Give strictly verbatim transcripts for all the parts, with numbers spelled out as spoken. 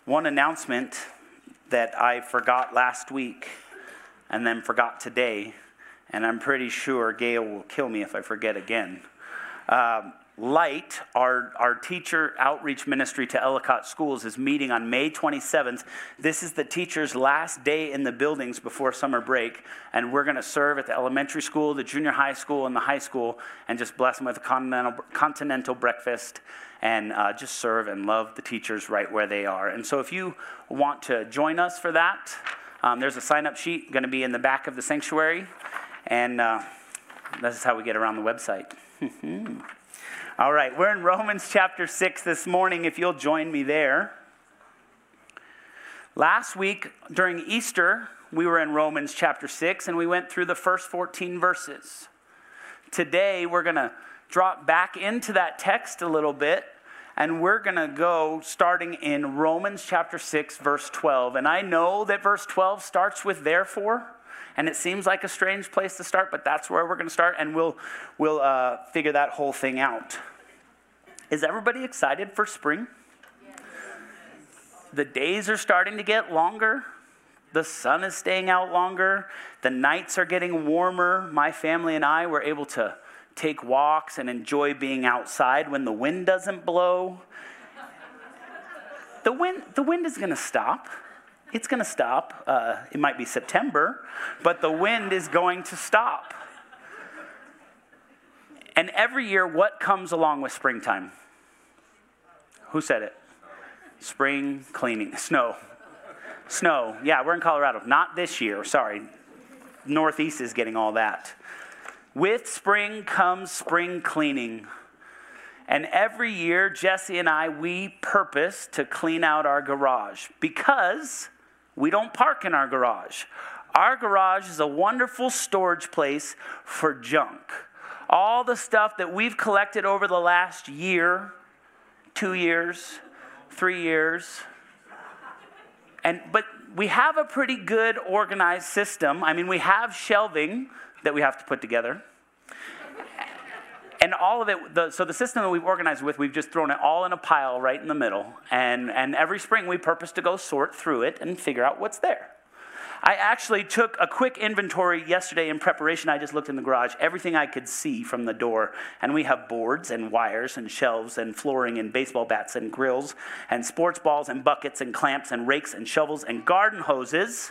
One announcement that I forgot last week and then forgot today, and I'm pretty sure Gail will kill me if I forget again. Um, Light, our, our teacher outreach ministry to Ellicott Schools, is meeting on May twenty-seventh. This is the teacher's last day in the buildings before summer break, and we're going to serve at the elementary school, the junior high school, and the high school, and just bless them with a continental, continental breakfast, and uh, just serve and love the teachers right where they are. And so if you want to join us for that, um, there's a sign-up sheet going to be in the back of the sanctuary, and uh, this is how we get around the website. All right, we're in Romans chapter six this morning, if you'll join me there. Last week, during Easter, we were in Romans chapter six, and we went through the first fourteen verses. Today, we're going to drop back into that text a little bit, and we're going to go starting in Romans chapter six, verse twelve. And I know that verse twelve starts with therefore, and it seems like a strange place to start, but that's where we're going to start, and we'll we'll uh, figure that whole thing out. Is everybody excited for spring? Yes. The days are starting to get longer. The sun is staying out longer. The nights are getting warmer. My family and I were able to take walks and enjoy being outside when the wind doesn't blow. The wind, the wind is going to stop. It's going to stop. Uh, it might be September, but the wind is going to stop. And every year, what comes along with springtime? Who said it? Spring cleaning. Snow. Snow. Yeah, we're in Colorado. Not this year. Sorry. Northeast is getting all that. With spring comes spring cleaning. And every year, Jesse and I, we purpose to clean out our garage because we don't park in our garage. Our garage is a wonderful storage place for junk. All the stuff that we've collected over the last year, two years, three years. And but we have a pretty good organized system. I mean, we have shelving that we have to put together. And all of it, the, so the system that we've organized with, we've just thrown it all in a pile right in the middle. And, and every spring we purpose to go sort through it and figure out what's there. I actually took a quick inventory yesterday in preparation. I just looked in the garage, everything I could see from the door. And we have boards and wires and shelves and flooring and baseball bats and grills and sports balls and buckets and clamps and rakes and shovels and garden hoses.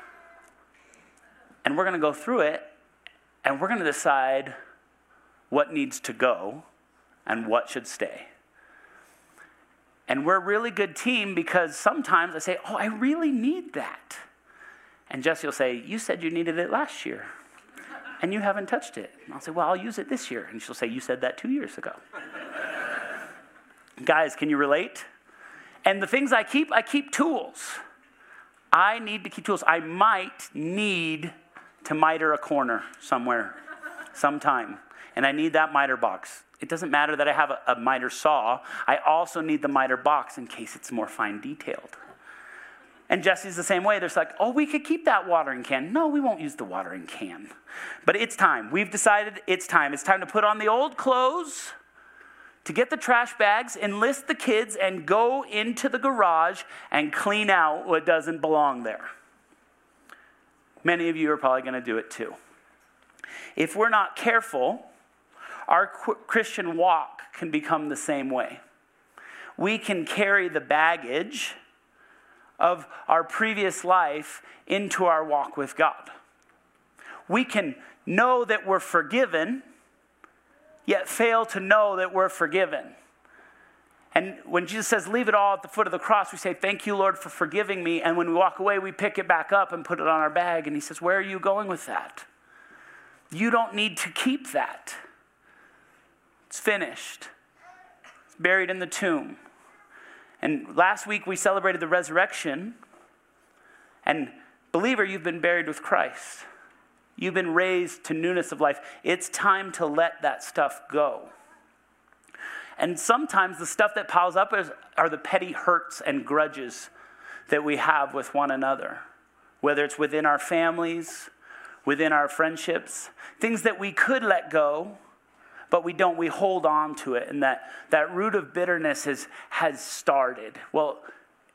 And we're going to go through it, and we're going to decide what needs to go and what should stay. And we're a really good team because sometimes I say, oh, I really need that. And Jesse will say, you said you needed it last year, and you haven't touched it. And I'll say, well, I'll use it this year. And she'll say, you said that two years ago. Guys, can you relate? And the things I keep, I keep tools. I need to keep tools. I might need to miter a corner somewhere, sometime. And I need that miter box. It doesn't matter that I have a, a miter saw. I also need the miter box in case it's more fine detailed. And Jesse's the same way. There's like, oh, we could keep that watering can. No, we won't use the watering can. But it's time. We've decided it's time. It's time to put on the old clothes, to get the trash bags, enlist the kids, and go into the garage and clean out what doesn't belong there. Many of you are probably going to do it too. If we're not careful, our Christian walk can become the same way. We can carry the baggage of our previous life into our walk with God. We can know that we're forgiven, yet fail to know that we're forgiven. And when Jesus says, leave it all at the foot of the cross, we say, thank you, Lord, for forgiving me. And when we walk away, we pick it back up and put it on our bag. And he says, where are you going with that? You don't need to keep that. It's finished. It's buried in the tomb. And last week we celebrated the resurrection. And believer, you've been buried with Christ. You've been raised to newness of life. It's time to let that stuff go. And sometimes the stuff that piles up is, are the petty hurts and grudges that we have with one another. Whether it's within our families, within our friendships, things that we could let go, but we don't, we hold on to it. And that, that root of bitterness has, has started. Well,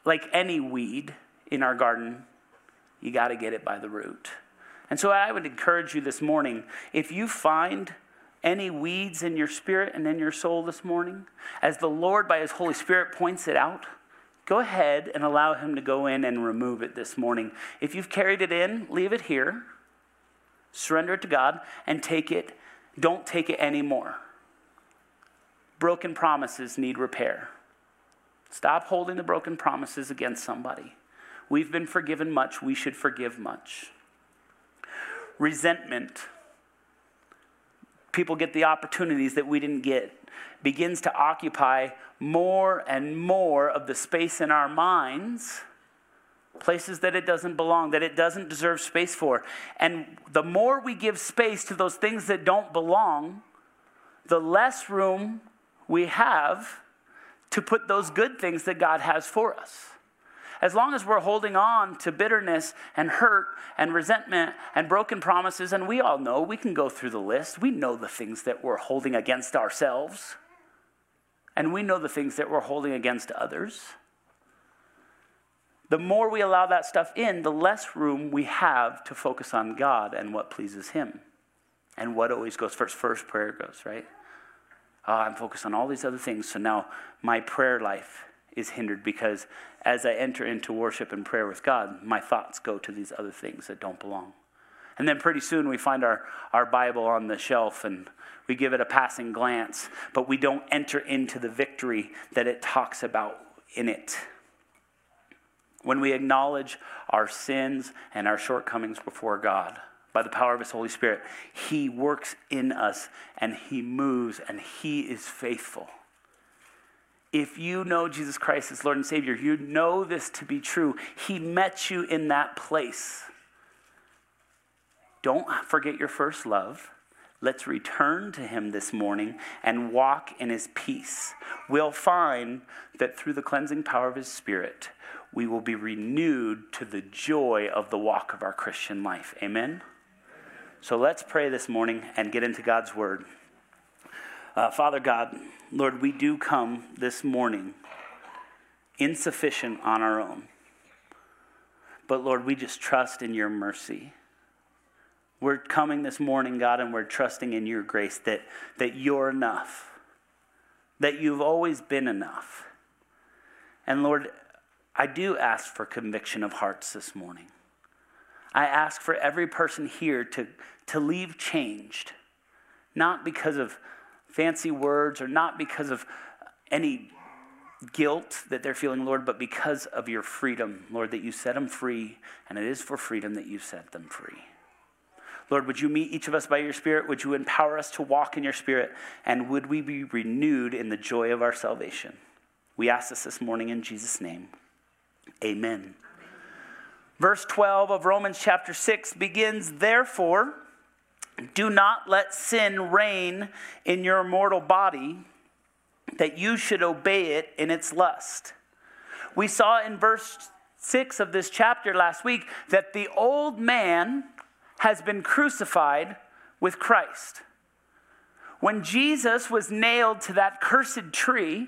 like any weed in our garden, you got to get it by the root. And so I would encourage you this morning, if you find any weeds in your spirit and in your soul this morning, as the Lord by his Holy Spirit points it out, go ahead and allow him to go in and remove it this morning. If you've carried it in, leave it here, surrender it to God, and take it. Don't take it anymore. Broken promises need repair. Stop holding the broken promises against somebody. We've been forgiven much. We should forgive much. Resentment. People get the opportunities that we didn't get. Begins to occupy more and more of the space in our minds. Places that it doesn't belong, that it doesn't deserve space for. And the more we give space to those things that don't belong, the less room we have to put those good things that God has for us. As long as we're holding on to bitterness and hurt and resentment and broken promises, and we all know, we can go through the list. We know the things that we're holding against ourselves. And we know the things that we're holding against others. The more we allow that stuff in, the less room we have to focus on God and what pleases him. And what always goes first. First prayer goes, right? Oh, I'm focused on all these other things, so now my prayer life is hindered because as I enter into worship and prayer with God, my thoughts go to these other things that don't belong. And then pretty soon we find our, our Bible on the shelf and we give it a passing glance, but we don't enter into the victory that it talks about in it. When we acknowledge our sins and our shortcomings before God, by the power of his Holy Spirit, he works in us and he moves and he is faithful. If you know Jesus Christ as Lord and Savior, you know this to be true. He met you in that place. Don't forget your first love. Let's return to him this morning and walk in his peace. We'll find that through the cleansing power of his Spirit, we will be renewed to the joy of the walk of our Christian life. Amen? So let's pray this morning and get into God's word. Uh, Father God, Lord, we do come this morning insufficient on our own. But Lord, we just trust in your mercy. We're coming this morning, God, and we're trusting in your grace that, that you're enough. That you've always been enough. And Lord, I do ask for conviction of hearts this morning. I ask for every person here to, to leave changed. Not because of fancy words or not because of any guilt that they're feeling, Lord, but because of your freedom, Lord, that you set them free, and it is for freedom that you set them free. Lord, would you meet each of us by your Spirit? Would you empower us to walk in your Spirit? And would we be renewed in the joy of our salvation? We ask this this morning in Jesus' name. Amen. Amen. Verse twelve of Romans chapter six begins, therefore, do not let sin reign in your mortal body, that you should obey it in its lust. We saw in verse six of this chapter last week that the old man has been crucified with Christ. When Jesus was nailed to that cursed tree,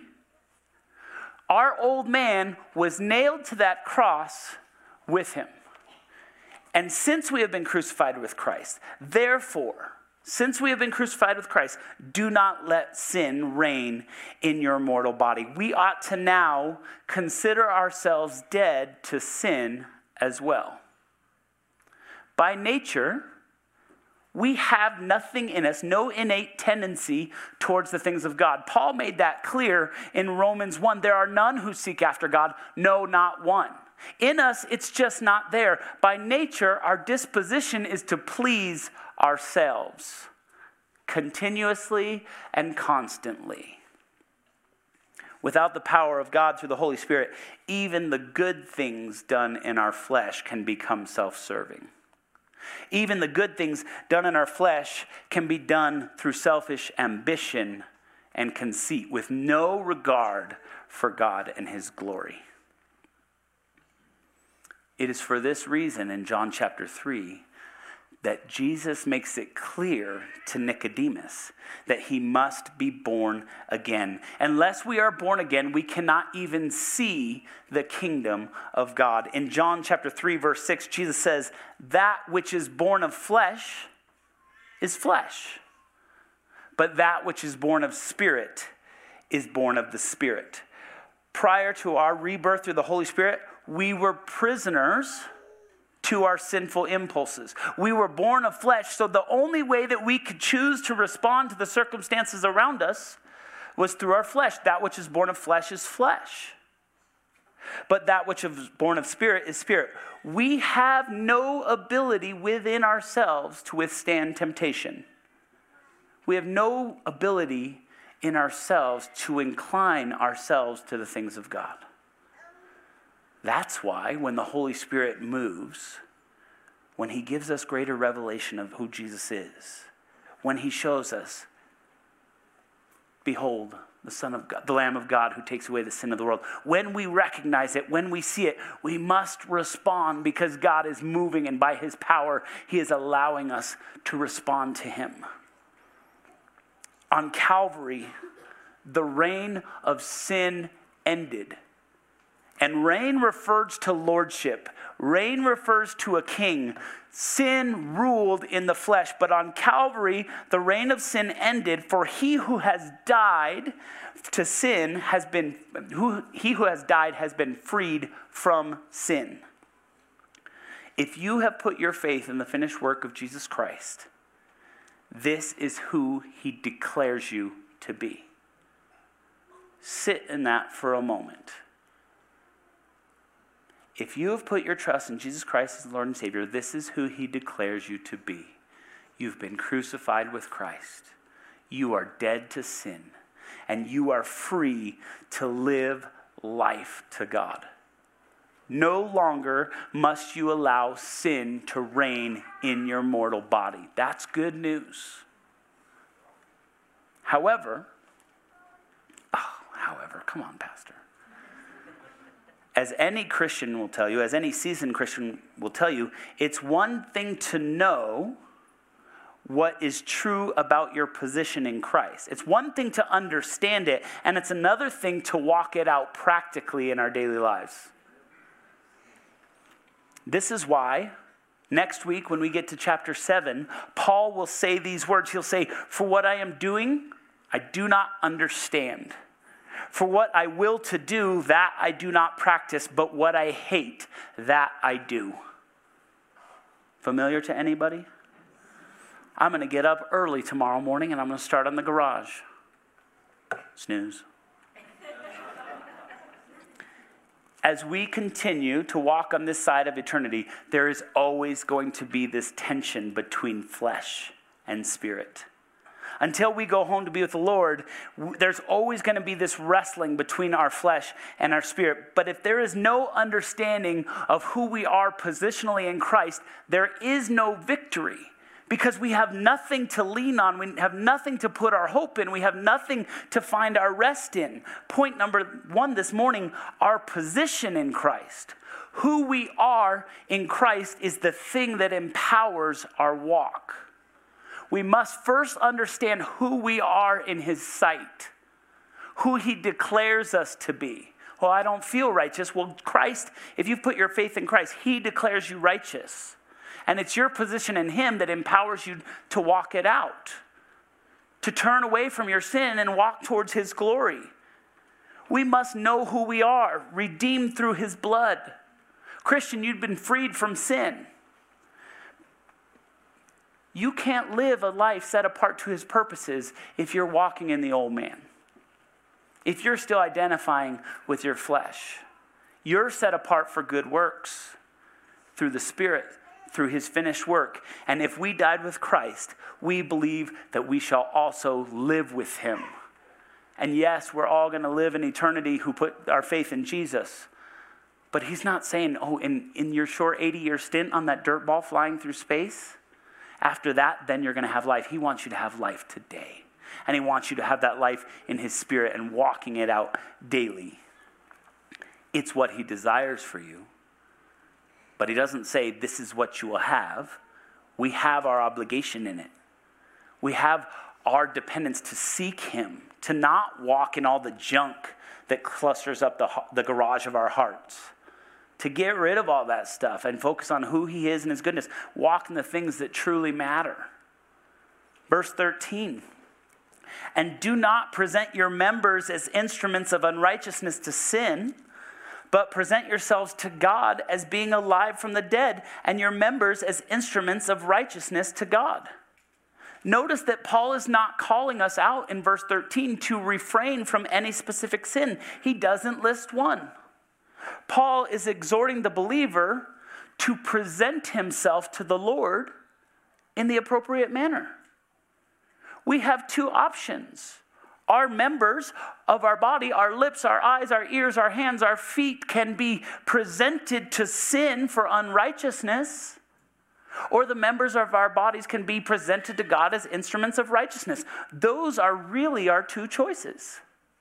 our old man was nailed to that cross with him. And since we have been crucified with Christ, therefore, since we have been crucified with Christ, do not let sin reign in your mortal body. We ought to now consider ourselves dead to sin as well. By nature, we have nothing in us, no innate tendency towards the things of God. Paul made that clear in Romans one. There are none who seek after God, no, not one. In us, it's just not there. By nature, our disposition is to please ourselves continuously and constantly. Without the power of God through the Holy Spirit, even the good things done in our flesh can become self-serving. Even the good things done in our flesh can be done through selfish ambition and conceit with no regard for God and his glory. It is for this reason in John chapter three that Jesus makes it clear to Nicodemus that he must be born again. Unless we are born again, we cannot even see the kingdom of God. In John chapter three, verse six, Jesus says, that which is born of flesh is flesh, but that which is born of spirit is born of the Spirit. Prior to our rebirth through the Holy Spirit, we were prisoners to our sinful impulses. We were born of flesh, so the only way that we could choose to respond to the circumstances around us was through our flesh. That which is born of flesh is flesh, but that which is born of spirit is spirit. We have no ability within ourselves to withstand temptation. We have no ability in ourselves to incline ourselves to the things of God. That's why when the Holy Spirit moves, when he gives us greater revelation of who Jesus is, when he shows us, behold, the Son of God, the Lamb of God who takes away the sin of the world. When we recognize it, when we see it, we must respond because God is moving, and by his power, he is allowing us to respond to him. On Calvary, the reign of sin ended. And reign refers to lordship. Reign refers to a king. Sin ruled in the flesh, but on Calvary, the reign of sin ended, for he who has died to sin has been, who, he who has died has been freed from sin. If you have put your faith in the finished work of Jesus Christ, this is who he declares you to be. Sit in that for a moment. If you have put your trust in Jesus Christ as Lord and Savior, this is who he declares you to be. You've been crucified with Christ. You are dead to sin. And you are free to live life to God. No longer must you allow sin to reign in your mortal body. That's good news. However, oh, however, come on, Pastor. As any Christian will tell you, as any seasoned Christian will tell you, it's one thing to know what is true about your position in Christ. It's one thing to understand it, and it's another thing to walk it out practically in our daily lives. This is why next week when we get to chapter seven, Paul will say these words. He'll say, "For what I am doing, I do not understand. For what I will to do, that I do not practice, but what I hate, that I do." Familiar to anybody? I'm going to get up early tomorrow morning and I'm going to start on the garage. Snooze. As we continue to walk on this side of eternity, there is always going to be this tension between flesh and spirit. Until we go home to be with the Lord, there's always going to be this wrestling between our flesh and our spirit. But if there is no understanding of who we are positionally in Christ, there is no victory. Because we have nothing to lean on. We have nothing to put our hope in. We have nothing to find our rest in. Point number one this morning, our position in Christ. Who we are in Christ is the thing that empowers our walk. We must first understand who we are in his sight. Who he declares us to be. Well, I don't feel righteous. Well, Christ, if you've put your faith in Christ, he declares you righteous. And it's your position in him that empowers you to walk it out. To turn away from your sin and walk towards his glory. We must know who we are, redeemed through his blood. Christian, you've been freed from sin. You can't live a life set apart to his purposes if you're walking in the old man. If you're still identifying with your flesh. You're set apart for good works through the Spirit, through his finished work. And if we died with Christ, we believe that we shall also live with him. And yes, we're all going to live in eternity who put our faith in Jesus. But he's not saying, oh, in, in your short eighty-year stint on that dirt ball flying through space, after that, then you're going to have life. He wants you to have life today. And he wants you to have that life in his Spirit and walking it out daily. It's what he desires for you. But he doesn't say this is what you will have. We have our obligation in it. We have our dependence to seek him, to not walk in all the junk that clusters up the, the garage of our hearts, to get rid of all that stuff and focus on who he is and his goodness. Walk in the things that truly matter. Verse thirteen, and do not present your members as instruments of unrighteousness to sin, but present yourselves to God as being alive from the dead, and your members as instruments of righteousness to God. Notice that Paul is not calling us out in verse thirteen to refrain from any specific sin. He doesn't list one. Paul is exhorting the believer to present himself to the Lord in the appropriate manner. We have two options. Our members of our body, our lips, our eyes, our ears, our hands, our feet can be presented to sin for unrighteousness, or the members of our bodies can be presented to God as instruments of righteousness. Those are really our two choices.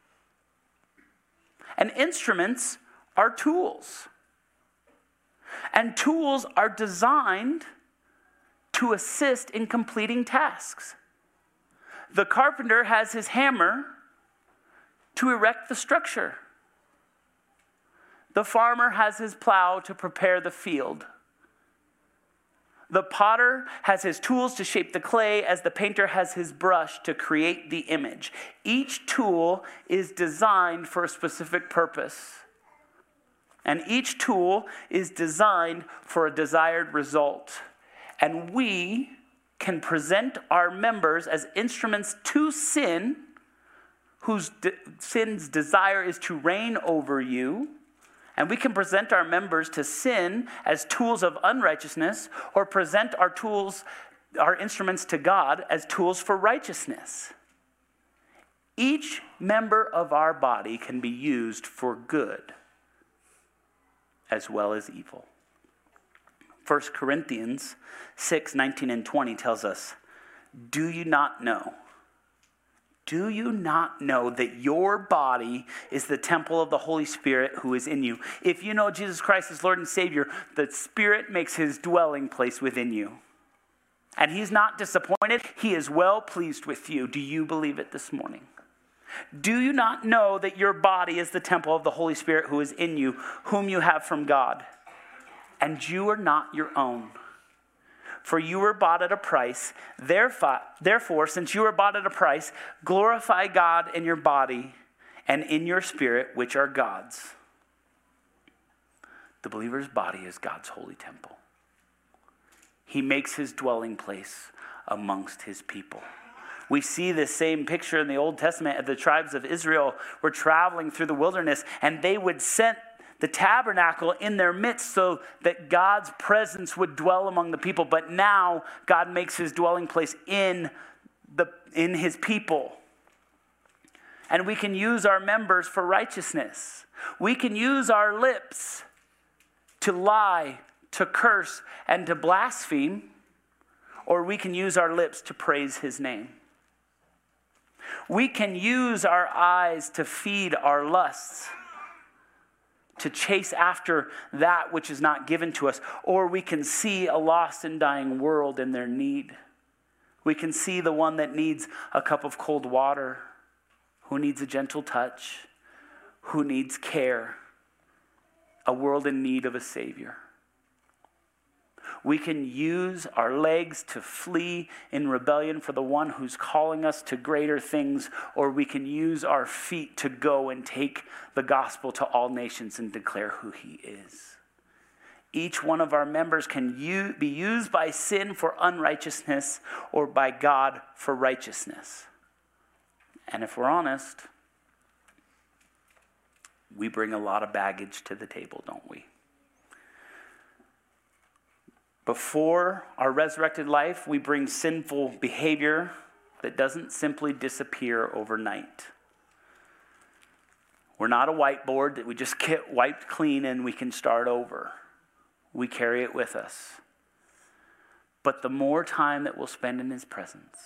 And instruments are tools. And tools are designed to assist in completing tasks. The carpenter has his hammer to erect the structure. The farmer has his plow to prepare the field. The potter has his tools to shape the clay, as the painter has his brush to create the image. Each tool is designed for a specific purpose. And each tool is designed for a desired result. And we can present our members as instruments to sin, whose de- sin's desire is to reign over you. And we can present our members to sin as tools of unrighteousness, or present our tools, our instruments to God as tools for righteousness. Each member of our body can be used for good as well as evil. First Corinthians six, nineteen and twenty tells us, do you not know? Do you not know that your body is the temple of the Holy Spirit who is in you? If you know Jesus Christ as Lord and Savior, the Spirit makes his dwelling place within you. And he's not disappointed. He is well pleased with you. Do you believe it this morning? Do you not know that your body is the temple of the Holy Spirit who is in you, whom you have from God? And you are not your own. For you were bought at a price. Therefore, therefore, since you were bought at a price, glorify God in your body and in your spirit, which are God's. The believer's body is God's holy temple. He makes his dwelling place amongst his people. We see this same picture in the Old Testament of the tribes of Israel were traveling through the wilderness, and they would set the tabernacle in their midst so that God's presence would dwell among the people. But now God makes his dwelling place in the in his people. And we can use our members for righteousness. We can use our lips to lie, to curse, and to blaspheme, or we can use our lips to praise his name. We can use our eyes to feed our lusts, to chase after that which is not given to us. Or we can see a lost and dying world in their need. We can see the one that needs a cup of cold water, who needs a gentle touch, who needs care, a world in need of a Savior. We can use our legs to flee in rebellion for the one who's calling us to greater things, or we can use our feet to go and take the gospel to all nations and declare who he is. Each one of our members can u- be used by sin for unrighteousness or by God for righteousness. And if we're honest, we bring a lot of baggage to the table, don't we? Before our resurrected life, we bring sinful behavior that doesn't simply disappear overnight. We're not a whiteboard that we just get wiped clean and we can start over. We carry it with us. But the more time that we'll spend in his presence,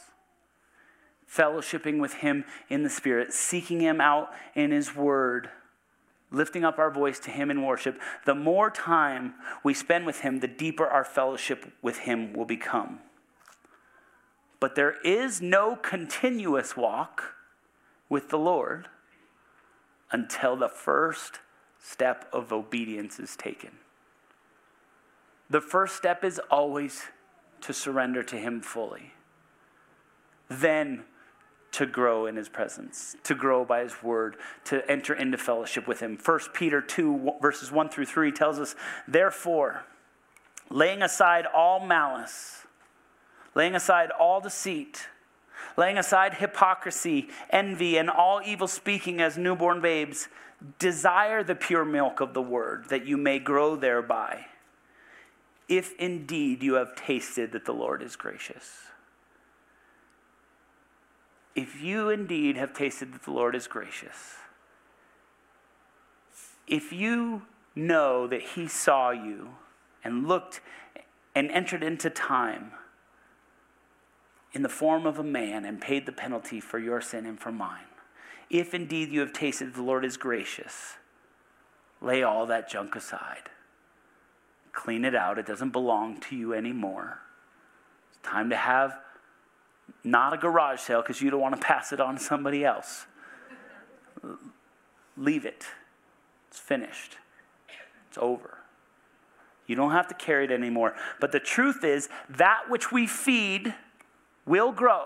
fellowshipping with him in the Spirit, seeking him out in his word, lifting up our voice to him in worship, the more time we spend with him, the deeper our fellowship with him will become. But there is no continuous walk with the Lord until the first step of obedience is taken. The first step is always to surrender to him fully. Then to grow in his presence, to grow by his word, to enter into fellowship with him. First Peter two, verses one through three tells us, therefore, laying aside all malice, laying aside all deceit, laying aside hypocrisy, envy, and all evil speaking as newborn babes, desire the pure milk of the word, that you may grow thereby, if indeed you have tasted that the Lord is gracious. If you indeed have tasted that the Lord is gracious, if you know that he saw you and looked and entered into time in the form of a man and paid the penalty for your sin and for mine, if indeed you have tasted that the Lord is gracious, lay all that junk aside. Clean it out. It doesn't belong to you anymore. It's time to have not a garage sale because you don't want to pass it on to somebody else. Leave it. It's finished. It's over. You don't have to carry it anymore. But the truth is, that which we feed will grow.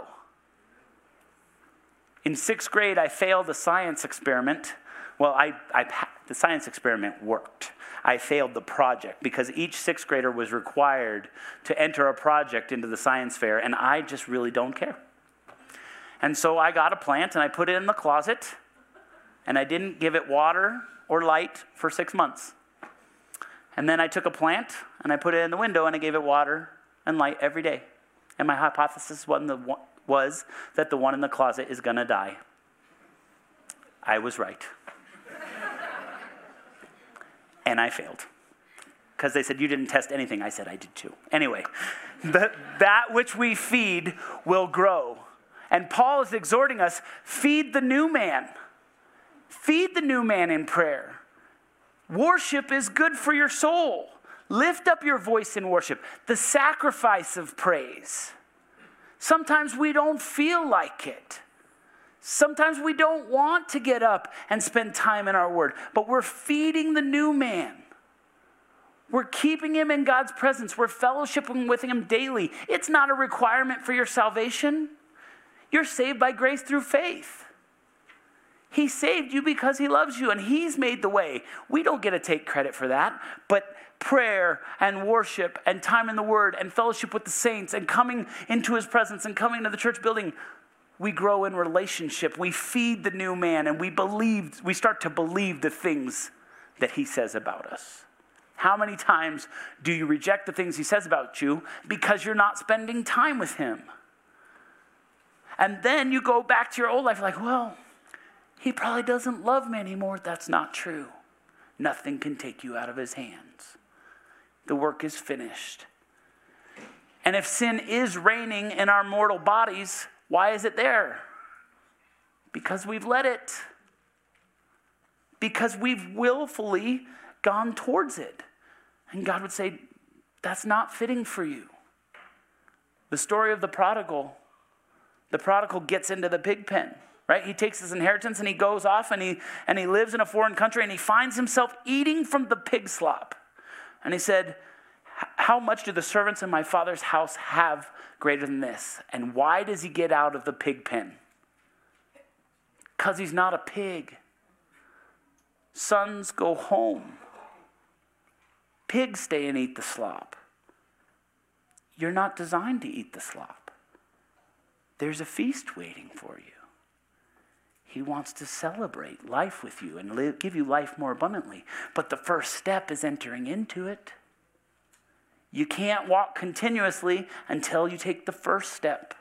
In sixth grade, I failed a science experiment. Well, I, I the science experiment worked. I failed the project because each sixth grader was required to enter a project into the science fair, and I just really don't care. And so I got a plant, and I put it in the closet, and I didn't give it water or light for six months. And then I took a plant, and I put it in the window, and I gave it water and light every day. And my hypothesis was that the one in the closet is going to die. I was right. And I failed. Because they said, you didn't test anything. I said, I did too. Anyway, the, that which we feed will grow. And Paul is exhorting us, feed the new man. Feed the new man in prayer. Worship is good for your soul. Lift up your voice in worship. The sacrifice of praise. Sometimes we don't feel like it. Sometimes we don't want to get up and spend time in our word, but we're feeding the new man. We're keeping him in God's presence. We're fellowshipping with him daily. It's not a requirement for your salvation. You're saved by grace through faith. He saved you because he loves you, and he's made the way. We don't get to take credit for that, but prayer and worship and time in the word and fellowship with the saints and coming into his presence and coming to the church building, we grow in relationship. We feed the new man, and we believe, we start to believe the things that he says about us. How many times do you reject the things he says about you because you're not spending time with him? And then you go back to your old life like, well, he probably doesn't love me anymore. That's not true. Nothing can take you out of his hands. The work is finished. And if sin is reigning in our mortal bodies, why is it there? Because we've let it. Because we've willfully gone towards it. And God would say, that's not fitting for you. The story of the prodigal. The prodigal gets into the pig pen, right? He takes his inheritance and he goes off and he, and he lives in a foreign country and he finds himself eating from the pig slop. And he said, how much do the servants in my father's house have greater than this? And why does he get out of the pig pen? Because he's not a pig. Sons go home. Pigs stay and eat the slop. You're not designed to eat the slop. There's a feast waiting for you. He wants to celebrate life with you and live, give you life more abundantly. But the first step is entering into it. You can't walk continuously until you take the first step.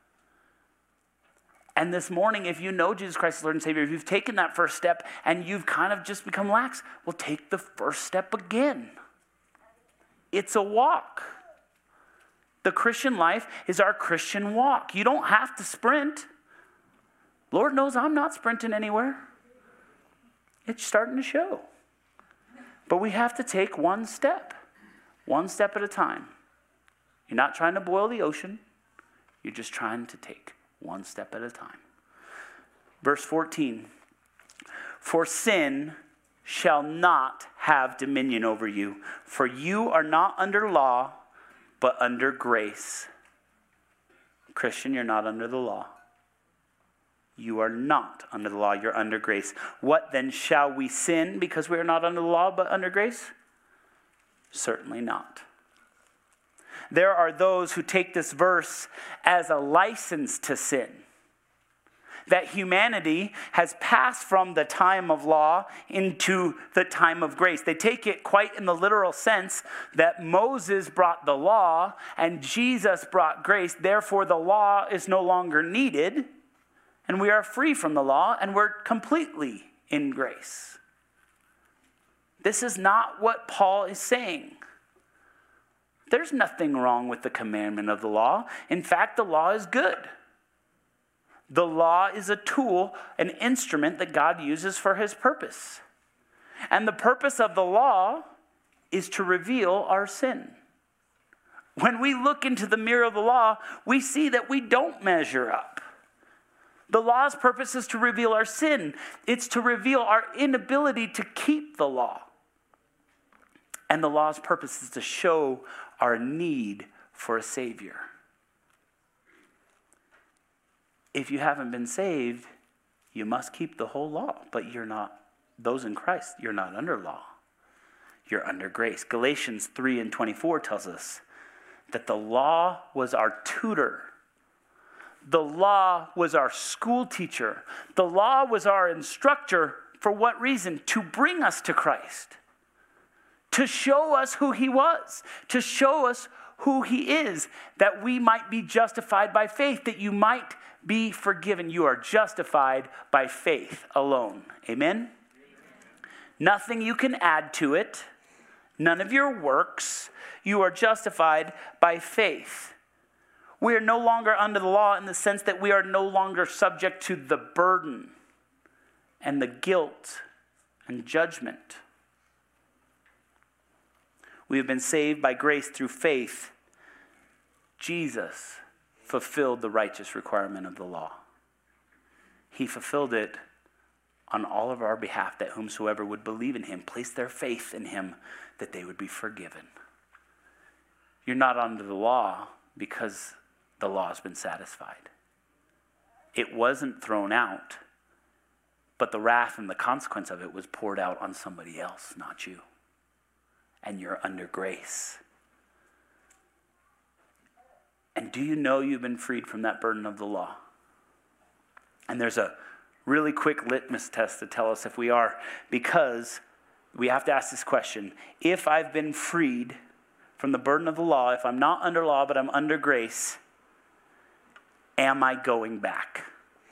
And this morning, if you know Jesus Christ as Lord and Savior, if you've taken that first step and you've kind of just become lax, well, take the first step again. It's a walk. The Christian life is our Christian walk. You don't have to sprint. Lord knows I'm not sprinting anywhere. It's starting to show. But we have to take one step, one step at a time. You're not trying to boil the ocean. You're just trying to take one step at a time. Verse fourteen, for sin shall not have dominion over you, for you are not under law, but under grace. Christian, you're not under the law. You are not under the law, you're under grace. What then, shall we sin because we are not under the law, but under grace? Certainly not. There are those who take this verse as a license to sin. That humanity has passed from the time of law into the time of grace. They take it quite in the literal sense that Moses brought the law and Jesus brought grace. Therefore, the law is no longer needed, and we are free from the law, and we're completely in grace. This is not what Paul is saying. There's nothing wrong with the commandment of the law. In fact, the law is good. The law is a tool, an instrument that God uses for his purpose. And the purpose of the law is to reveal our sin. When we look into the mirror of the law, we see that we don't measure up. The law's purpose is to reveal our sin. It's to reveal our inability to keep the law. And the law's purpose is to show our need for a Savior. If you haven't been saved, you must keep the whole law. But you're not, those in Christ, you're not under law. You're under grace. Galatians three and twenty-four tells us that the law was our tutor. The law was our school teacher. The law was our instructor. For what reason? To bring us to Christ. To show us who he was. To show us who he is. That we might be justified by faith. That you might be forgiven. You are justified by faith alone. Amen? Amen? Nothing you can add to it. None of your works. You are justified by faith. We are no longer under the law in the sense that we are no longer subject to the burden and the guilt and judgment. We have been saved by grace through faith. Jesus fulfilled the righteous requirement of the law. He fulfilled it on all of our behalf, that whomsoever would believe in him, place their faith in him, that they would be forgiven. You're not under the law because the law has been satisfied. It wasn't thrown out, but the wrath and the consequence of it was poured out on somebody else, not you. And you're under grace. And do you know you've been freed from that burden of the law? And there's a really quick litmus test to tell us if we are, because we have to ask this question. If I've been freed from the burden of the law, if I'm not under law but I'm under grace, am I going back?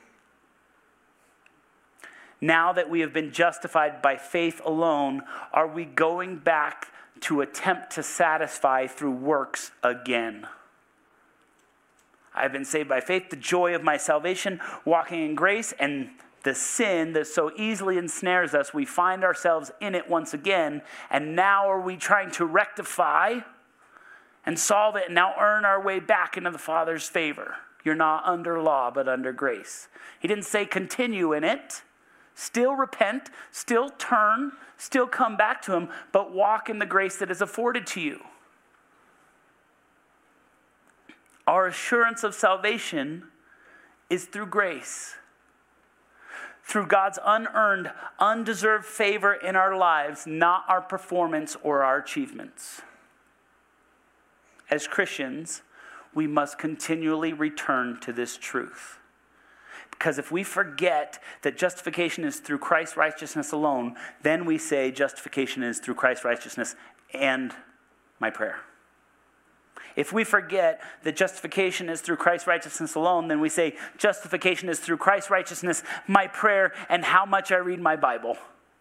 Now that we have been justified by faith alone, are we going back to attempt to satisfy through works again? I've been saved by faith, the joy of my salvation, walking in grace, and the sin that so easily ensnares us, we find ourselves in it once again, and now are we trying to rectify and solve it and now earn our way back into the Father's favor? You're not under law, but under grace. He didn't say continue in it. Still repent, still turn, still come back to him, but walk in the grace that is afforded to you. Our assurance of salvation is through grace. Through God's unearned, undeserved favor in our lives, not our performance or our achievements. As Christians, we must continually return to this truth. Because if we forget that justification is through Christ's righteousness alone, then we say justification is through Christ's righteousness and my prayer. If we forget that justification is through Christ's righteousness alone, then we say justification is through Christ's righteousness, my prayer, and how much I read my Bible.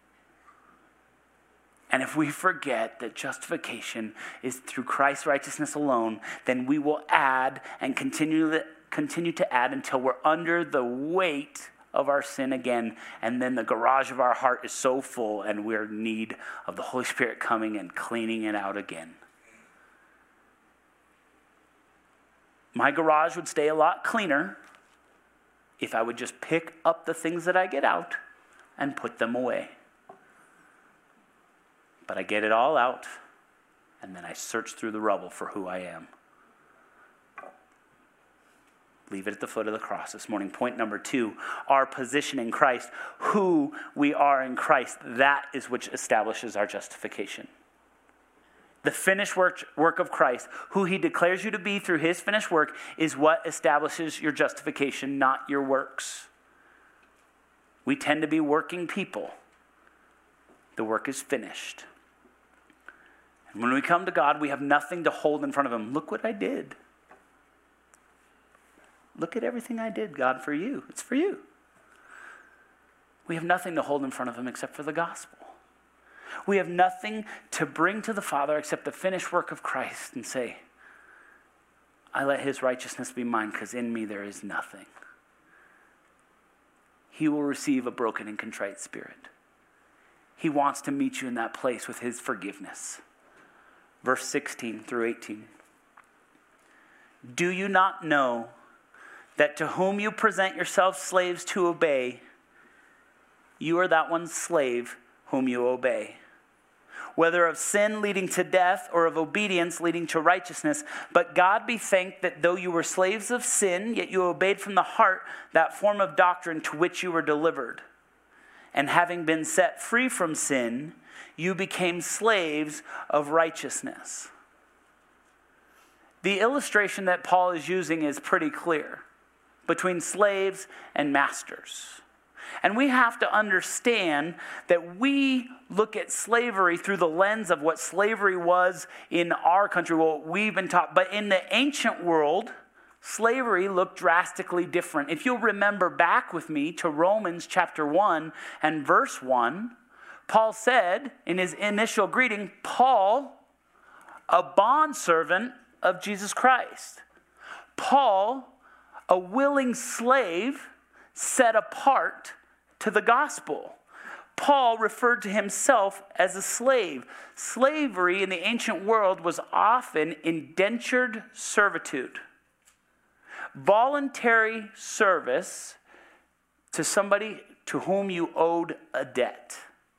And if we forget that justification is through Christ's righteousness alone, then we will add and continue, continue to add until we're under the weight of our sin again, and then the garage of our heart is so full and we're in need of the Holy Spirit coming and cleaning it out again. My garage would stay a lot cleaner if I would just pick up the things that I get out and put them away. But I get it all out, and then I search through the rubble for who I am. Leave it at the foot of the cross this morning. Point number two, our position in Christ, who we are in Christ, that is which establishes our justification. The finished work, work of Christ, who he declares you to be through his finished work, is what establishes your justification, not your works. We tend to be working people. The work is finished. And when we come to God, we have nothing to hold in front of him. Look what I did. Look at everything I did, God, for you. It's for you. We have nothing to hold in front of him except for the gospel. We have nothing to bring to the Father except the finished work of Christ and say, I let his righteousness be mine because in me there is nothing. He will receive a broken and contrite spirit. He wants to meet you in that place with his forgiveness. Verse sixteen through eighteen. Do you not know that to whom you present yourselves slaves to obey, you are that one slave whom you obey, whether of sin leading to death or of obedience leading to righteousness. But God be thanked that though you were slaves of sin, yet you obeyed from the heart that form of doctrine to which you were delivered. And having been set free from sin, you became slaves of righteousness. The illustration that Paul is using is pretty clear between slaves and masters. And we have to understand that we look at slavery through the lens of what slavery was in our country, what we've been taught. But in the ancient world, slavery looked drastically different. If you'll remember back with me to Romans chapter one and verse one, Paul said in his initial greeting, Paul, a bondservant of Jesus Christ. Paul, a willing slave set apart to the gospel. Paul referred to himself as a slave. Slavery in the ancient world was often indentured servitude. Voluntary service to somebody to whom you owed a debt.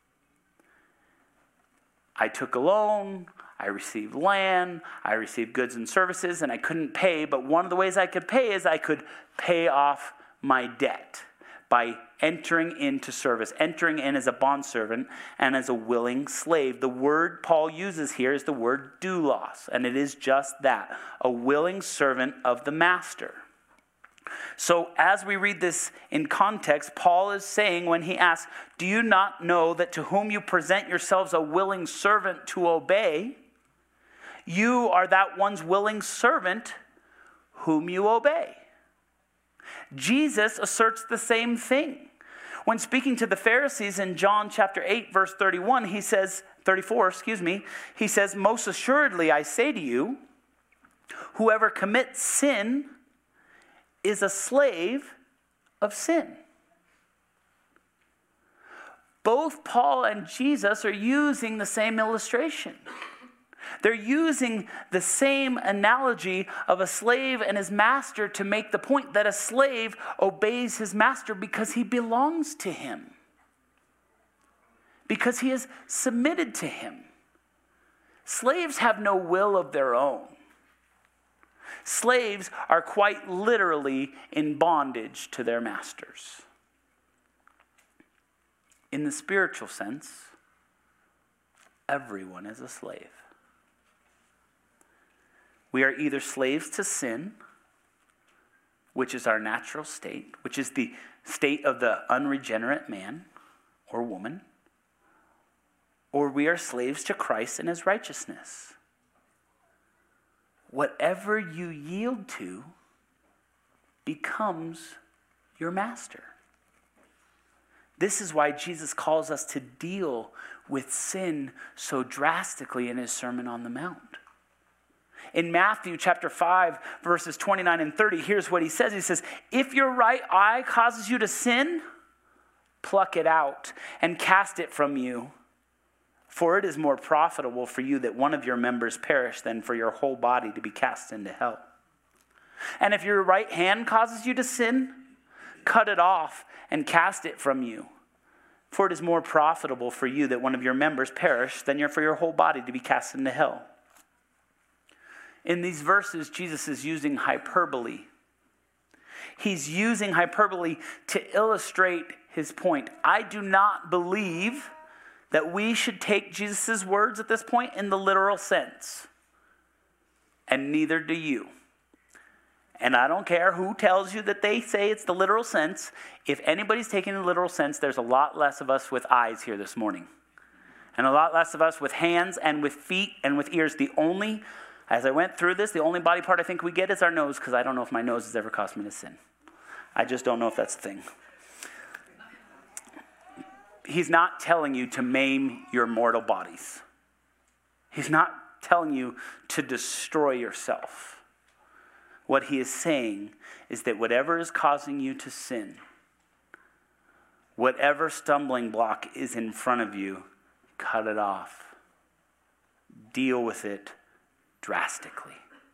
I took a loan, I received land, I received goods and services, and I couldn't pay, but one of the ways I could pay is I could pay off my debt by entering into service, entering in as a bondservant and as a willing slave. The word Paul uses here is the word doulos, and it is just that, a willing servant of the master. So as we read this in context, Paul is saying when he asks, do you not know that to whom you present yourselves a willing servant to obey, you are that one's willing servant whom you obey? Jesus asserts the same thing. When speaking to the Pharisees in John chapter eight, verse thirty-one, he says, thirty-four, excuse me, he says, most assuredly I say to you, whoever commits sin is a slave of sin. Both Paul and Jesus are using the same illustration. They're using the same analogy of a slave and his master to make the point that a slave obeys his master because he belongs to him, because he is submitted to him. Slaves have no will of their own. Slaves are quite literally in bondage to their masters. In the spiritual sense, everyone is a slave. We are either slaves to sin, which is our natural state, which is the state of the unregenerate man or woman, or we are slaves to Christ and his righteousness. Whatever you yield to becomes your master. This is why Jesus calls us to deal with sin so drastically in his Sermon on the Mount. In Matthew chapter five, verses twenty-nine and thirty, here's what he says. He says, if your right eye causes you to sin, pluck it out and cast it from you. For it is more profitable for you that one of your members perish than for your whole body to be cast into hell. And if your right hand causes you to sin, cut it off and cast it from you. For it is more profitable for you that one of your members perish than for your whole body to be cast into hell. In these verses, Jesus is using hyperbole. He's using hyperbole to illustrate his point. I do not believe that we should take Jesus' words at this point in the literal sense. And neither do you. And I don't care who tells you that they say it's the literal sense. If anybody's taking the literal sense, there's a lot less of us with eyes here this morning. And a lot less of us with hands and with feet and with ears. The only, as I went through this, the only body part I think we get is our nose, because I don't know if my nose has ever caused me to sin. I just don't know if that's the thing. He's not telling you to maim your mortal bodies. He's not telling you to destroy yourself. What he is saying is that whatever is causing you to sin, whatever stumbling block is in front of you, cut it off. Deal with it drastically.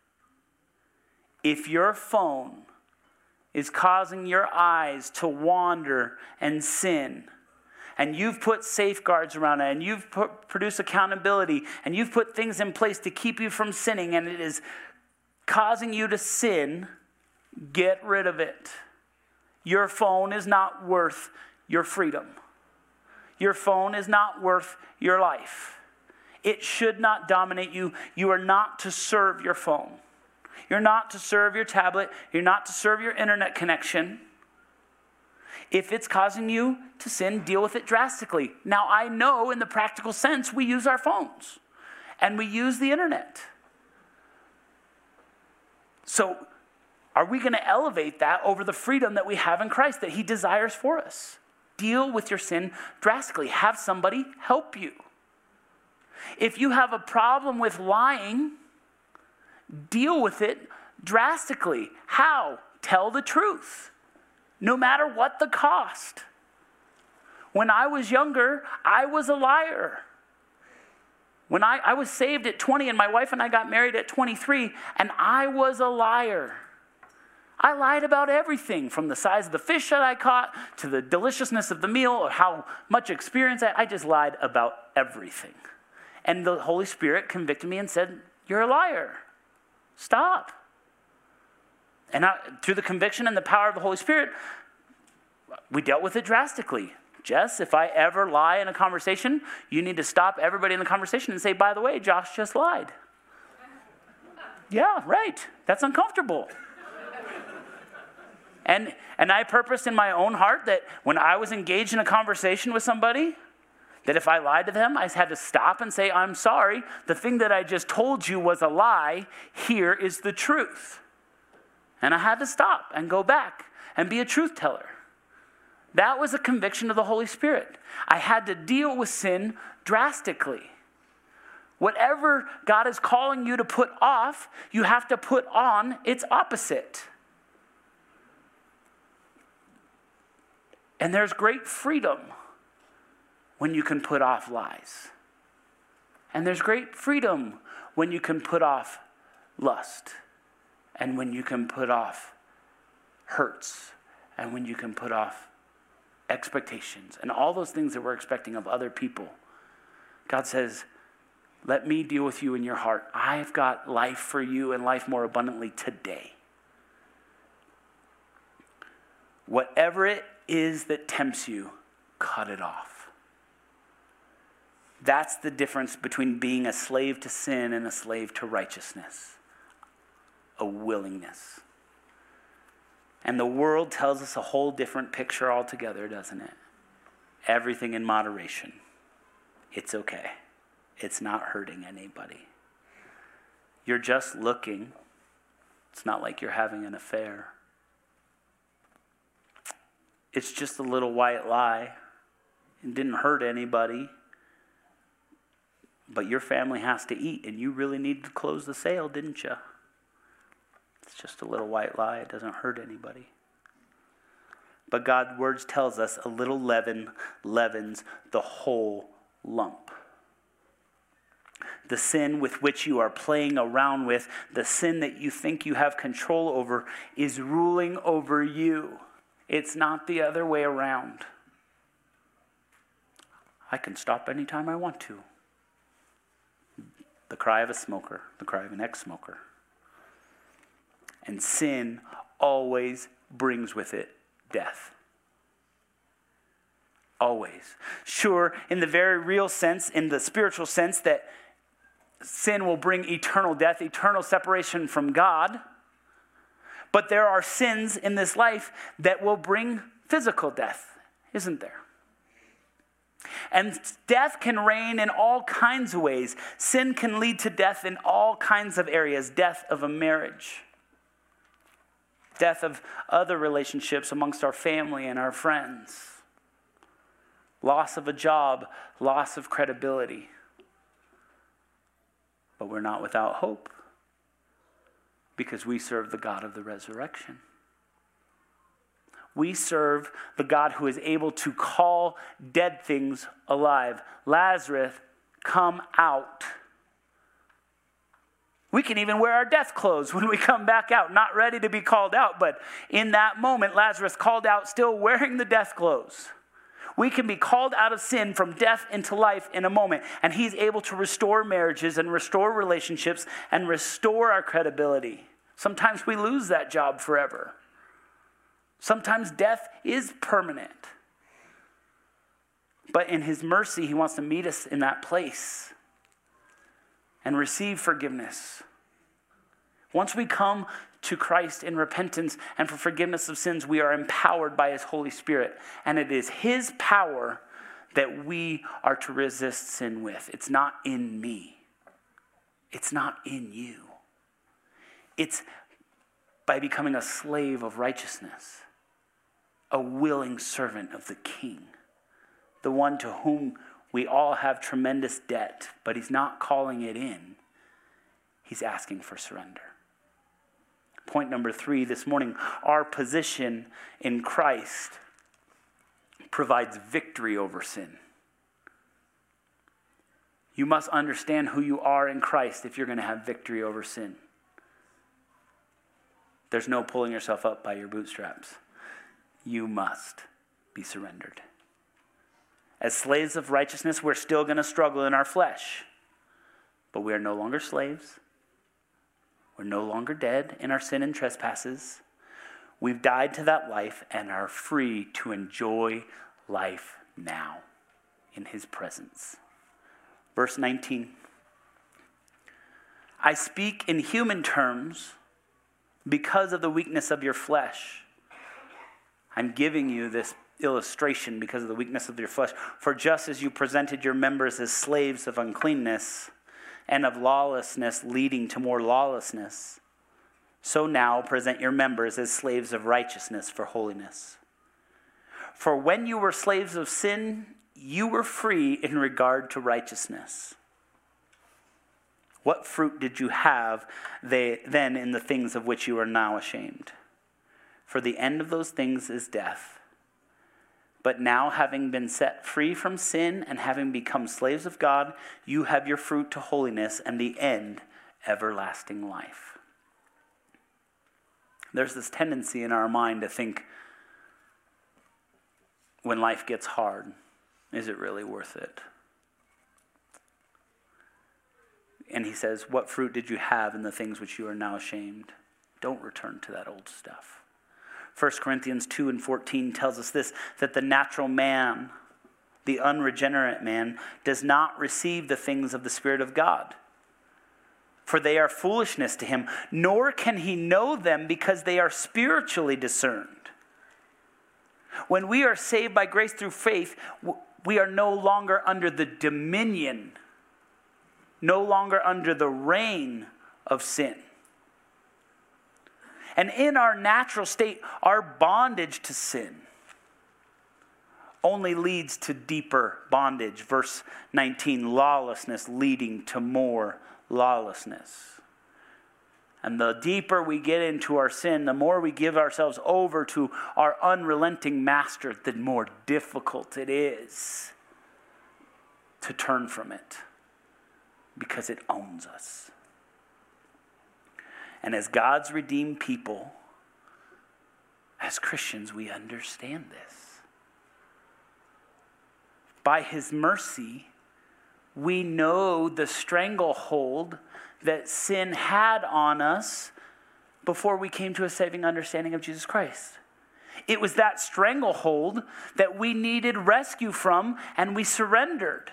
If your phone is causing your eyes to wander and sin, and you've put safeguards around it, and you've put, produced accountability, and you've put things in place to keep you from sinning, and it is causing you to sin, get rid of it. Your phone is not worth your freedom. Your phone is not worth your life. It should not dominate you. You are not to serve your phone. You're not to serve your tablet. You're not to serve your internet connection. If it's causing you to sin, deal with it drastically. Now, I know in the practical sense we use our phones and we use the internet. So are we going to elevate that over the freedom that we have in Christ that he desires for us? Deal with your sin drastically. Have somebody help you. If you have a problem with lying, deal with it drastically. How? Tell the truth, no matter what the cost. When I was younger, I was a liar. When I, I was saved at twenty and my wife and I got married at twenty-three, and I was a liar. I lied about everything, from the size of the fish that I caught to the deliciousness of the meal or how much experience I had. I just lied about everything. And the Holy Spirit convicted me and said, you're a liar. Stop. And I, through the conviction and the power of the Holy Spirit, we dealt with it drastically. Jess, if I ever lie in a conversation, you need to stop everybody in the conversation and say, by the way, Josh just lied. Yeah, right. That's uncomfortable. And and I purposed in my own heart that when I was engaged in a conversation with somebody, that if I lied to them, I had to stop and say, I'm sorry. The thing that I just told you was a lie. Here is the truth. And I had to stop and go back and be a truth teller. That was a conviction of the Holy Spirit. I had to deal with sin drastically. Whatever God is calling you to put off, you have to put on its opposite. And there's great freedom when you can put off lies. And there's great freedom when you can put off lust. And when you can put off hurts. And when you can put off expectations. And all those things that we're expecting of other people. God says, let me deal with you in your heart. I've got life for you and life more abundantly today. Whatever it is that tempts you, cut it off. That's the difference between being a slave to sin and a slave to righteousness. A willingness. And the world tells us a whole different picture altogether, doesn't it? Everything in moderation. It's okay. It's not hurting anybody. You're just looking. It's not like you're having an affair. It's just a little white lie. It didn't hurt anybody. But your family has to eat, and you really needed to close the sale, didn't you? It's just a little white lie. It doesn't hurt anybody. But God's words tells us a little leaven leavens the whole lump. The sin with which you are playing around with, the sin that you think you have control over, is ruling over you. It's not the other way around. I can stop anytime I want to. The cry of a smoker, the cry of an ex-smoker. And sin always brings with it death. Always. Sure, in the very real sense, in the spiritual sense, that sin will bring eternal death, eternal separation from God. But there are sins in this life that will bring physical death, isn't there? And death can reign in all kinds of ways. Sin can lead to death in all kinds of areas. Death of a marriage. Death of other relationships amongst our family and our friends. Loss of a job. Loss of credibility. But we're not without hope. Because we serve the God of the resurrection. We serve the God who is able to call dead things alive. Lazarus, come out. We can even wear our death clothes when we come back out, not ready to be called out. But in that moment, Lazarus called out still wearing the death clothes. We can be called out of sin from death into life in a moment. And he's able to restore marriages and restore relationships and restore our credibility. Sometimes we lose that job forever. Sometimes death is permanent. But in his mercy, he wants to meet us in that place and receive forgiveness. Once we come to Christ in repentance and for forgiveness of sins, we are empowered by his Holy Spirit. And it is his power that we are to resist sin with. It's not in me. It's not in you. It's by becoming a slave of righteousness. A willing servant of the King, the one to whom we all have tremendous debt, but he's not calling it in. He's asking for surrender. Point number three this morning, our position in Christ provides victory over sin. You must understand who you are in Christ if you're going to have victory over sin. There's no pulling yourself up by your bootstraps. You must be surrendered. As slaves of righteousness, we're still going to struggle in our flesh. But we are no longer slaves. We're no longer dead in our sin and trespasses. We've died to that life and are free to enjoy life now in his presence. Verse nineteen. I speak in human terms because of the weakness of your flesh. I'm giving you this illustration because of the weakness of your flesh. For just as you presented your members as slaves of uncleanness and of lawlessness leading to more lawlessness, so now present your members as slaves of righteousness for holiness. For when you were slaves of sin, you were free in regard to righteousness. What fruit did you have they, then in the things of which you are now ashamed? For the end of those things is death. But now, having been set free from sin and having become slaves of God, you have your fruit to holiness and the end, everlasting life. There's this tendency in our mind to think, when life gets hard, is it really worth it? And he says, what fruit did you have in the things which you are now ashamed? Don't return to that old stuff. First Corinthians two and fourteen tells us this, that the natural man, the unregenerate man, does not receive the things of the Spirit of God. For they are foolishness to him, nor can he know them because they are spiritually discerned. When we are saved by grace through faith, we are no longer under the dominion, no longer under the reign of sin. And in our natural state, our bondage to sin only leads to deeper bondage. Verse nineteen, lawlessness leading to more lawlessness. And the deeper we get into our sin, the more we give ourselves over to our unrelenting master, the more difficult it is to turn from it, because it owns us. And as God's redeemed people, as Christians, we understand this. By his mercy, we know the stranglehold that sin had on us before we came to a saving understanding of Jesus Christ. It was that stranglehold that we needed rescue from, and we surrendered.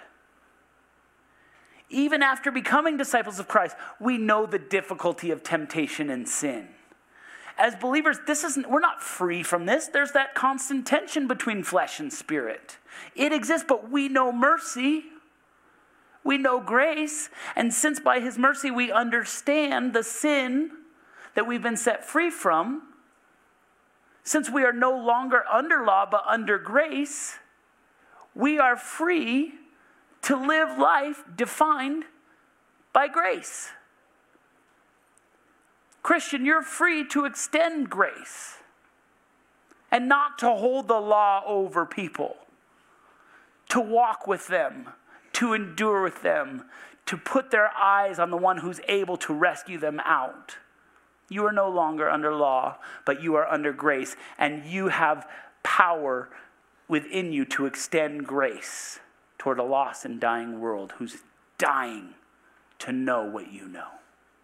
Even after becoming disciples of Christ, we know the difficulty of temptation and sin. As believers, this isn't, we're not free from this. There's that constant tension between flesh and spirit. It exists, but we know mercy. We know grace. And since by his mercy we understand the sin that we've been set free from, since we are no longer under law but under grace, we are free to live life defined by grace. Christian, you're free to extend grace and not to hold the law over people, to walk with them, to endure with them, to put their eyes on the one who's able to rescue them out. You are no longer under law, but you are under grace, and you have power within you to extend grace toward a lost and dying world who's dying to know what you know.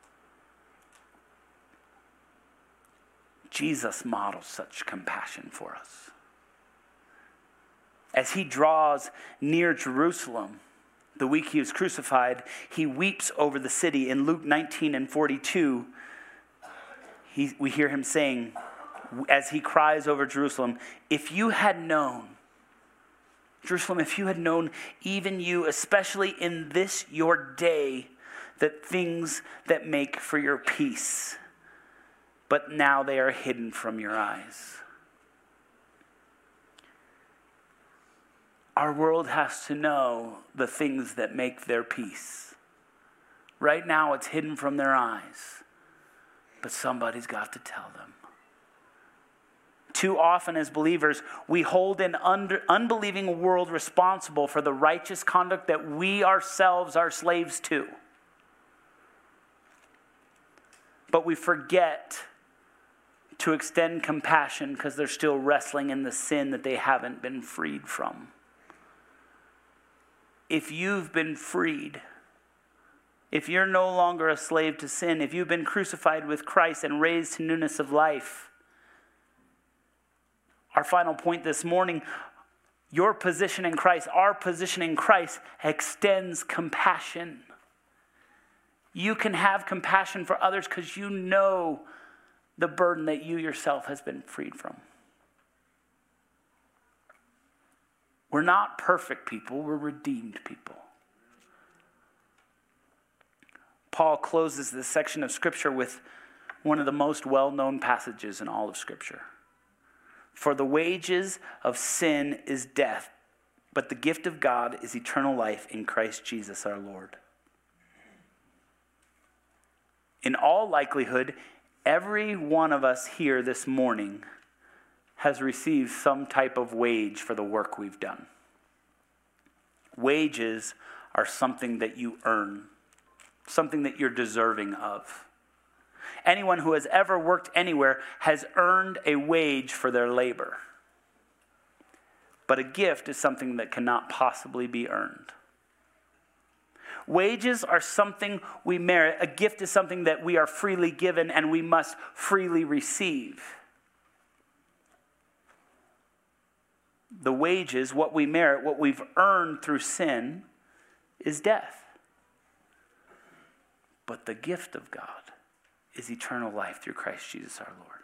Jesus models such compassion for us. As he draws near Jerusalem, the week he was crucified, he weeps over the city. In Luke nineteen and forty-two, he, we hear him saying, as he cries over Jerusalem, if you had known, Jerusalem, if you had known, even you, especially in this your day, that things that make for your peace, but now they are hidden from your eyes. Our world has to know the things that make their peace. Right now it's hidden from their eyes, but somebody's got to tell them. Too often as believers, we hold an under, unbelieving world responsible for the righteous conduct that we ourselves are slaves to. But we forget to extend compassion because they're still wrestling in the sin that they haven't been freed from. If you've been freed, if you're no longer a slave to sin, if you've been crucified with Christ and raised to newness of life, our final point this morning, your position in Christ, our position in Christ extends compassion. You can have compassion for others because you know the burden that you yourself has been freed from. We're not perfect people, we're redeemed people. Paul closes this section of Scripture with one of the most well-known passages in all of Scripture. For the wages of sin is death, but the gift of God is eternal life in Christ Jesus our Lord. In all likelihood, every one of us here this morning has received some type of wage for the work we've done. Wages are something that you earn, something that you're deserving of. Anyone who has ever worked anywhere has earned a wage for their labor. But a gift is something that cannot possibly be earned. Wages are something we merit. A gift is something that we are freely given and we must freely receive. The wages, what we merit, what we've earned through sin, is death. But the gift of God is eternal life through Christ Jesus our Lord.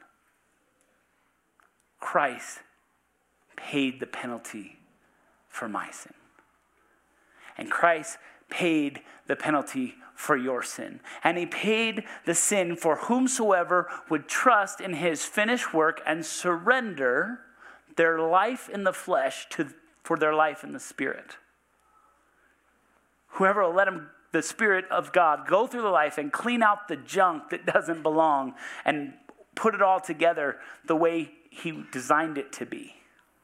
Christ paid the penalty for my sin. And Christ paid the penalty for your sin. And he paid the sin for whomsoever would trust in his finished work and surrender their life in the flesh to for their life in the Spirit. Whoever will let him, the Spirit of God, go through the life and clean out the junk that doesn't belong and put it all together the way he designed it to be.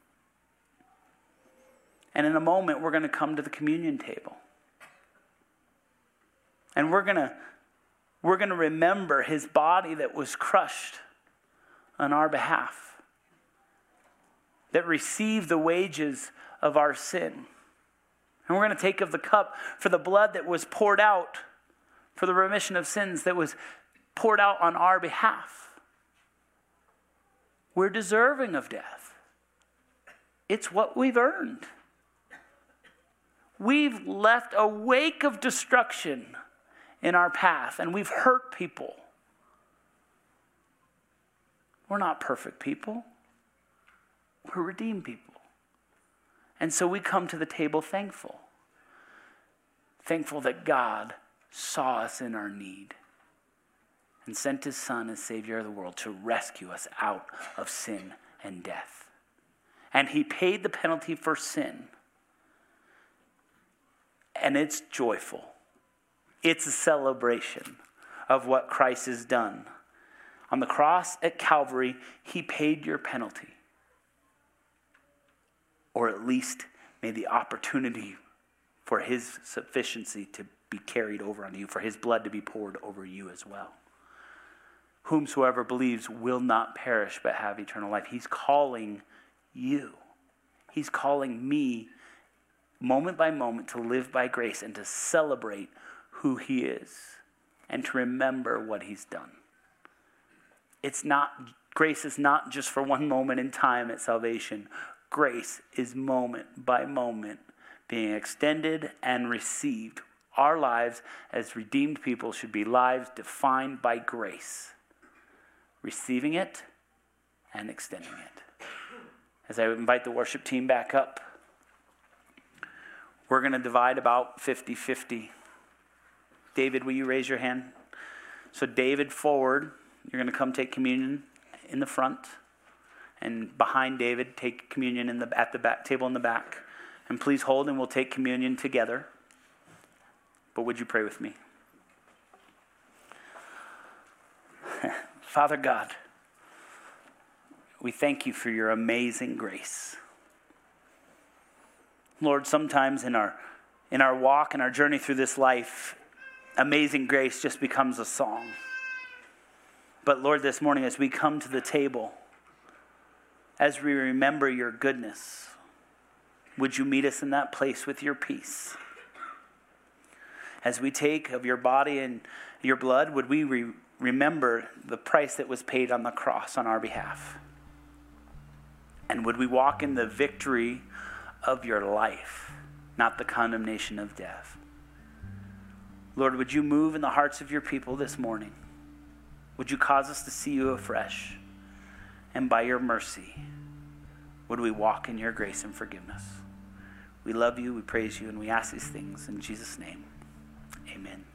And in a moment, we're going to come to the communion table. And we're going to we're going to remember his body that was crushed on our behalf, that received the wages of our sin. And we're going to take of the cup for the blood that was poured out for the remission of sins that was poured out on our behalf. We're deserving of death. It's what we've earned. We've left a wake of destruction in our path, and we've hurt people. We're not perfect people. We're redeemed people. And so we come to the table thankful. Thankful that God saw us in our need and sent his Son as Savior of the world to rescue us out of sin and death. And he paid the penalty for sin. And it's joyful. It's a celebration of what Christ has done. On the cross at Calvary, he paid your penalty. Or at least made the opportunity for his sufficiency to be carried over on you, for his blood to be poured over you as well. Whomsoever believes will not perish but have eternal life. He's calling you. He's calling me moment by moment to live by grace and to celebrate who he is and to remember what he's done. It's not, grace is not just for one moment in time at salvation. Grace is moment by moment being extended and received. Our lives as redeemed people should be lives defined by grace. Receiving it and extending it. As I invite the worship team back up, we're going to divide about fifty-fifty. David, will you raise your hand? So David, forward. You're going to come take communion in the front. And behind David, take communion in the at the back table in the back. And please hold and we'll take communion together. But would you pray with me? Father God, we thank you for your amazing grace. Lord, sometimes in our in our walk and our journey through this life, amazing grace just becomes a song. But Lord, this morning as we come to the table, as we remember your goodness, would you meet us in that place with your peace? As we take of your body and your blood, would we re- remember the price that was paid on the cross on our behalf? And would we walk in the victory of your life, not the condemnation of death? Lord, would you move in the hearts of your people this morning? Would you cause us to see you afresh? And by your mercy, would we walk in your grace and forgiveness? We love you, we praise you, and we ask these things in Jesus' name. Amen.